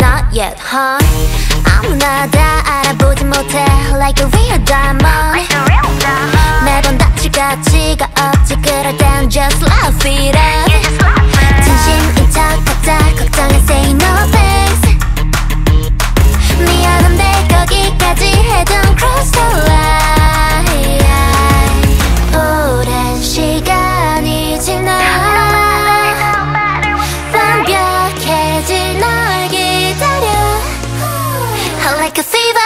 Not yet, huh? 아무나 다 알아보지 못해 Like a real diamond 매번 다칠 가치가 없지 그럴 땐 just laugh it up 진심인 척하자 걱정해 say no thanks 미안한데 거기까지 해둔 cross the line 오랜 시간이 지나 완벽해질 널 기다려 Like a fever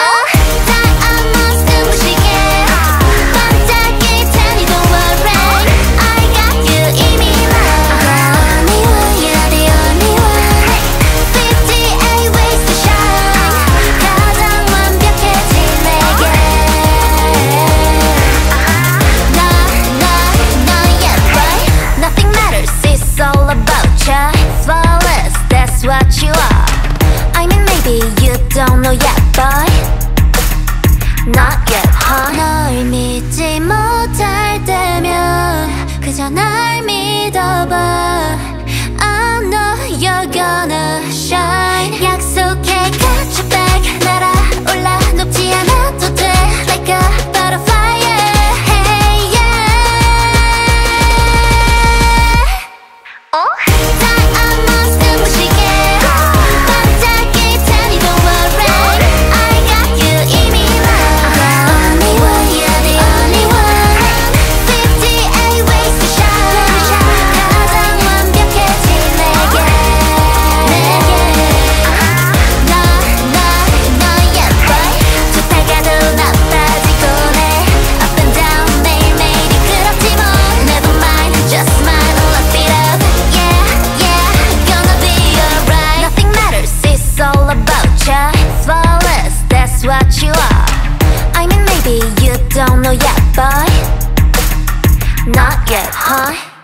what you are I mean maybe you don't know yet boy Not yet huh 널 믿지 못할 때면 그저 날 믿어봐 I know you're gonna shine 약속해 catch you back 날아올라 높지 않아도 돼 Like a butterfly yeah. Hey yeah what you are I mean maybe you don't know yet boy Not yet huh